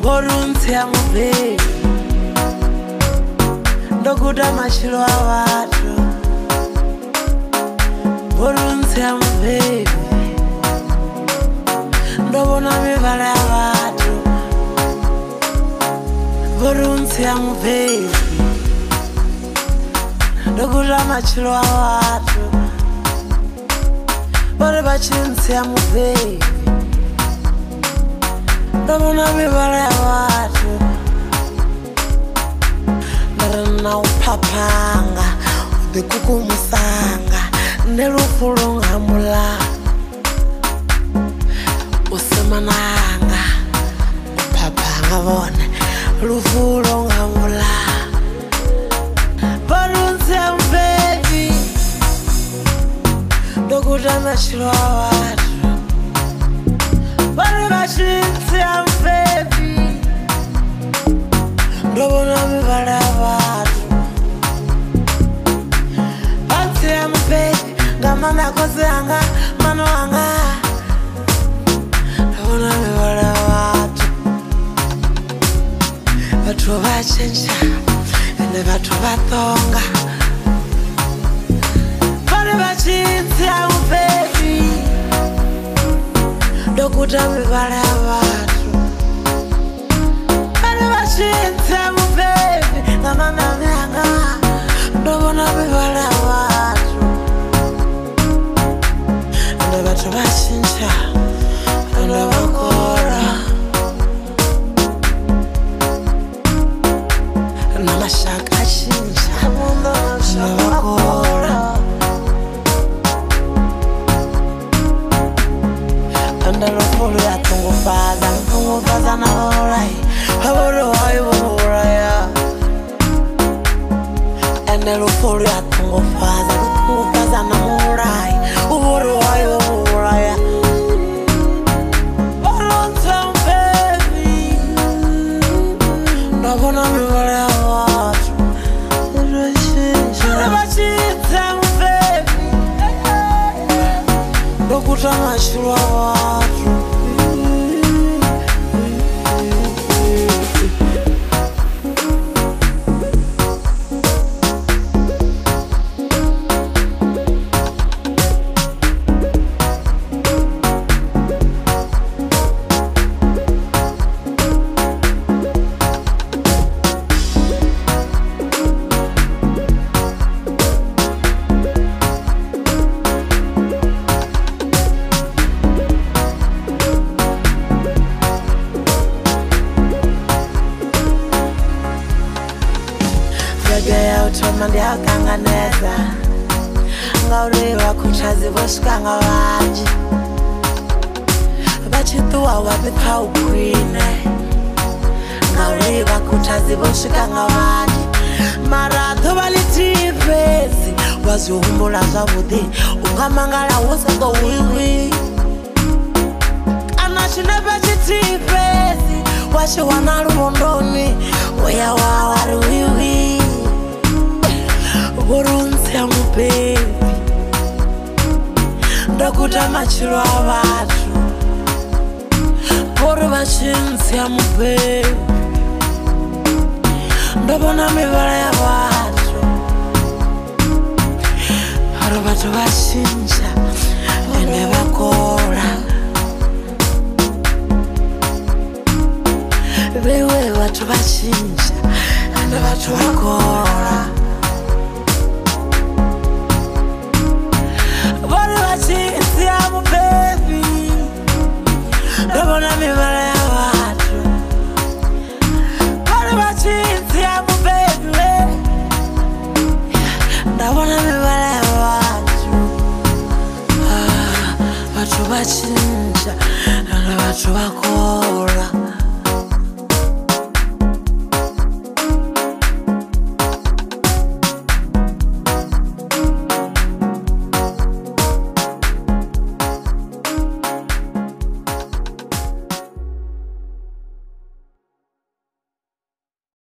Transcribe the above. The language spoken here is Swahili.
Vorunzia mubaby ndokuda mashilo awatu Vorunzia mubaby ndobona mivara awatu Vorunzia mubaby ndokuda mashilo awatu Vore vachinzia mubaby ndobona mivara awatu Narana upapanga Udekuku musanga Nelufulunga mula Usemananga Upapanga vone Lufulunga mula Vorunzia mubaby Ndokuda mashilo awatu Vore vachinzia mubaby ndobona mivara awatu Vanzia mubaby ngamanda koze anga mano anga ndobona mivara awatu Vatu vachenja ene vatu vathonga Vore vachinzia mubaby ndokuda mivara awatu Vachinzia mubaby ngamanda anga ndobona mivara awatu Ende vatu vachinja ende vakora Namashaka achinja ende vakora Ende lofulu yatungufaza na orai Havoro haivora Ende lofulu yatungufaza na orai Uvoro haivora Vorunzia mubaby ndobona mivara awatu Vore vachinzia mubaby ndokuda mashilo awatu Vegea utoma ndiakanganeza Ngauriwa kuchazi voshikanga vanji Vachituwa wapitha ukwine Ngauriwa kuchazi voshikanga vanji Maratho valitipezi Waziumbula zavudhi Ungamangala woseko wiwi Anashinepe chitipezi Washiwana lumondoni Uya wawari wiwi Vorunzia mubaby ndokuda mashilo awatu Vore vachinzia mubaby ndobona mivara awatu Vore vatu vachinja ende vakora Vewe vatu vachinja ende vatu vakora Vore vachinzia mubaby ndobona mivara awatu Vore vachinzia mubaby ndobona mivara awatu Vatu vachinja ende vatu vakora